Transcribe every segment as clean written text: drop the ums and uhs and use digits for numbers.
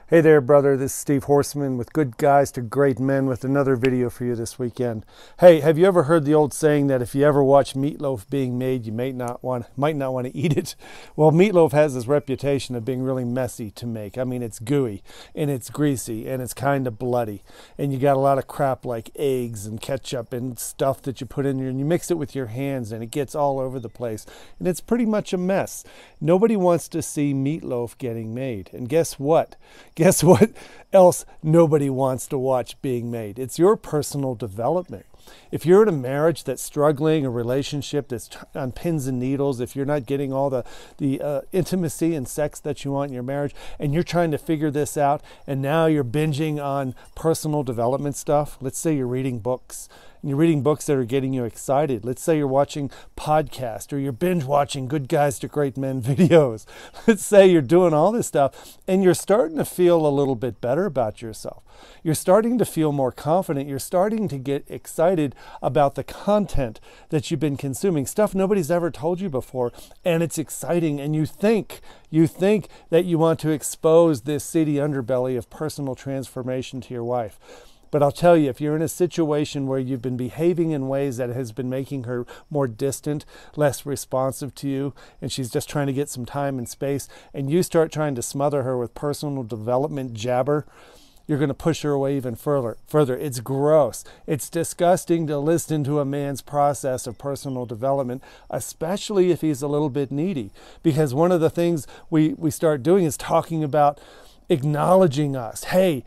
Hey there, brother. This is Steve Horseman with Good Guys to Great Men with another video for you this weekend. Hey, have you ever heard the old saying that if you ever watch meatloaf being made, you might not want to eat it? Well, meatloaf has this reputation of being really messy to make. I mean, it's gooey and it's greasy and it's kind of bloody. And you got a lot of crap like eggs and ketchup and stuff that you put in there, and you mix it with your hands and it gets all over the place. And it's pretty much a mess. Nobody wants to see meatloaf getting made. And guess what? Guess what else nobody wants to watch being made? It's your personal development. If you're in a marriage that's struggling, a relationship that's on pins and needles, if you're not getting all the intimacy and sex that you want in your marriage, and you're trying to figure this out, and now you're binging on personal development stuff, let's say you're reading books, and you're reading books that are getting you excited. Let's say you're watching podcasts, or you're binge watching Good Guys to Great Men videos. Let's say you're doing all this stuff, and you're starting to feel a little bit better about yourself. You're starting to feel more confident. You're starting to get excited about the content that you've been consuming, stuff nobody's ever told you before, and it's exciting, and you think that you want to expose this seedy underbelly of personal transformation to your wife. But I'll tell you, if you're in a situation where you've been behaving in ways that has been making her more distant, less responsive to you, and she's just trying to get some time and space, and you start trying to smother her with personal development jabber, you're going to push her away even further. It's gross. It's disgusting to listen to a man's process of personal development, especially if he's a little bit needy. Because one of the things we start doing is talking about acknowledging us. Hey,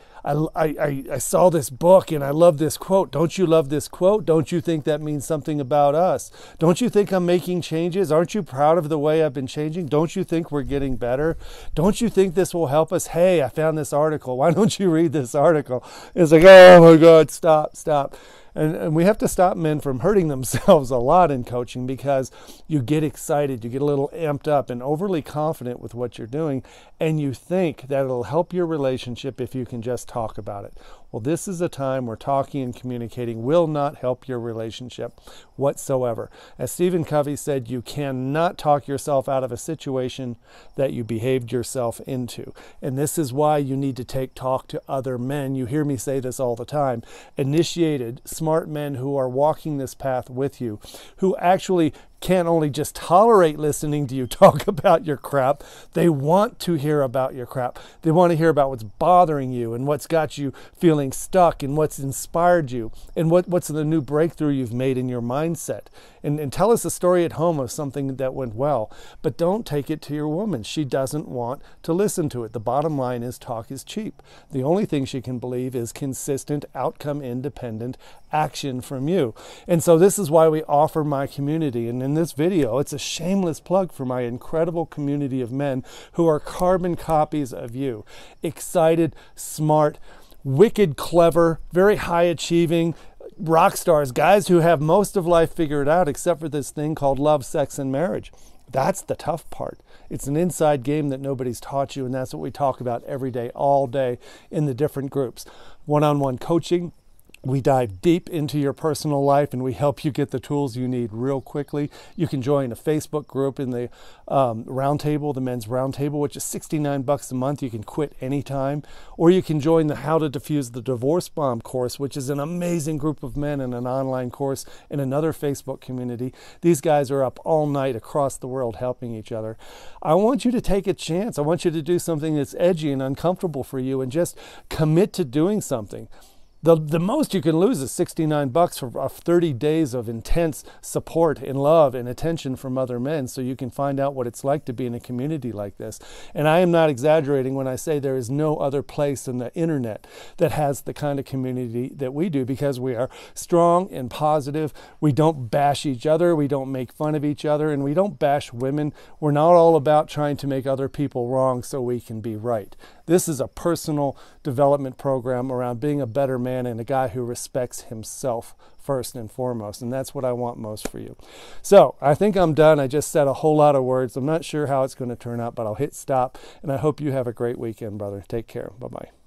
I saw this book and I love this quote. Don't you love this quote? Don't you think that means something about us? Don't you think I'm making changes? Aren't you proud of the way I've been changing? Don't you think we're getting better? Don't you think this will help us? Hey, I found this article. Why don't you read this article? It's like, oh my God, stop. And we have to stop men from hurting themselves a lot in coaching, because you get excited, you get a little amped up and overly confident with what you're doing, and you think that it'll help your relationship if you can just talk about it. Well, this is a time where talking and communicating will not help your relationship whatsoever. As Stephen Covey said, you cannot talk yourself out of a situation that you behaved yourself into. And this is why you need to take talk to other men. You hear me say this all the time. Initiated, smart men who are walking this path with you, who actually can't only just tolerate listening to you talk about your crap, they want to hear about your crap. They want to hear about what's bothering you and what's got you feeling stuck and what's inspired you and what's the new breakthrough you've made in your mindset. And tell us a story at home of something that went well, but don't take it to your woman. She doesn't want to listen to it. The bottom line is talk is cheap. The only thing she can believe is consistent, outcome-independent action from you. And so this is why we offer my community. And in this video, it's a shameless plug for my incredible community of men who are carbon copies of you. Excited, smart, wicked clever, very high achieving rock stars, guys who have most of life figured out except for this thing called love, sex, and marriage. That's the tough part. It's an inside game that nobody's taught you, and that's what we talk about every day, all day in the different groups. One-on-one coaching. We dive deep into your personal life and we help you get the tools you need real quickly. You can join a Facebook group in the Roundtable, the Men's Roundtable, which is $69 a month. You can quit anytime. Or you can join the How to Defuse the Divorce Bomb course, which is an amazing group of men in an online course in another Facebook community. These guys are up all night across the world helping each other. I want you to take a chance. I want you to do something that's edgy and uncomfortable for you and just commit to doing something. The most you can lose is $69 for 30 days of intense support and love and attention from other men, so you can find out what it's like to be in a community like this. And I am not exaggerating when I say there is no other place on the internet that has the kind of community that we do, because we are strong and positive. We don't bash each other. We don't make fun of each other, and we don't bash women. We're not all about trying to make other people wrong so we can be right. This is a personal development program around being a better man and a guy who respects himself first and foremost. And that's what I want most for you. So I think I'm done. I just said a whole lot of words. I'm not sure how it's going to turn out, but I'll hit stop. And I hope you have a great weekend, brother. Take care. Bye-bye.